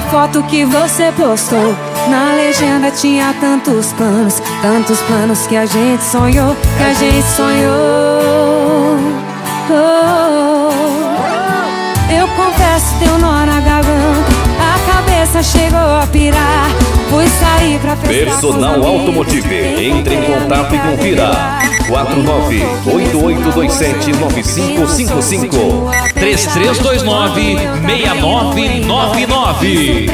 foto que você postou. Na legenda tinha tantos planos que a gente sonhou, que a gente sonhou. Eu confesso, deu nó na garganta, a cabeça chegou a pirar. Fui sair pra festar. Personal Automotive, entre em contato e confira. 49-8827-9555 3329-6999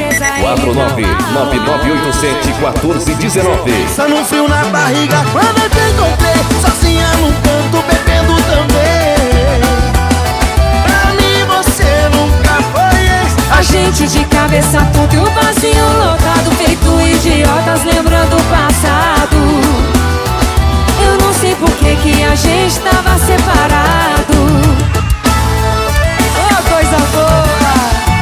49-9987-1419. Só no frio na barriga quando eu te encontrei, sozinha num canto bebendo também. Pra mim você nunca foi ex. A gente de cabeça tonta e o vazio lotado, feito idiotas lembrando o passado. Eu não sei por que a gente tava separado. Oh, coisa boa!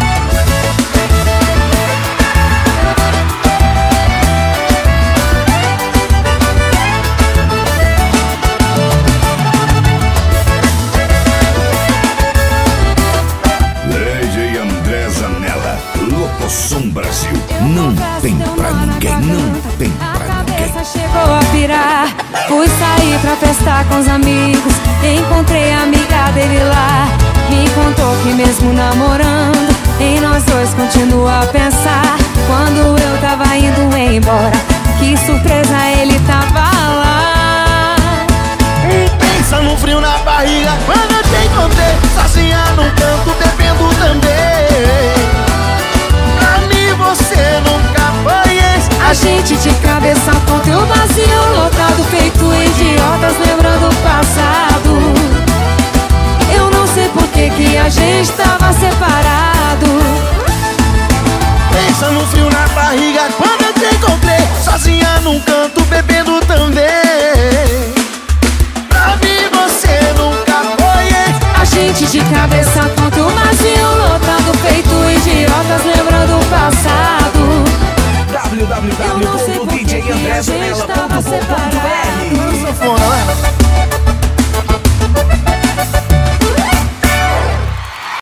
DJ André Zanella, Locosom Brasil. Não tem pra ninguém, não tem pra ninguém. Chegou a pirar, fui sair pra festar com os amigos. Encontrei a amiga dele lá, me contou que mesmo namorando, em nós dois continua a pensar. Quando eu tava indo embora, que surpresa, ele tava lá. Pensa no frio na barriga quando eu te encontrei, sozinha num canto bebendo também. Pra mim você nunca foi ex. A gente de cabeça tonta e o vazio lotado, feito idiotas lembrando o passado. Eu não sei por que a gente tava separado. Pensa no frio na barriga quando eu te encontrei, sozinha num canto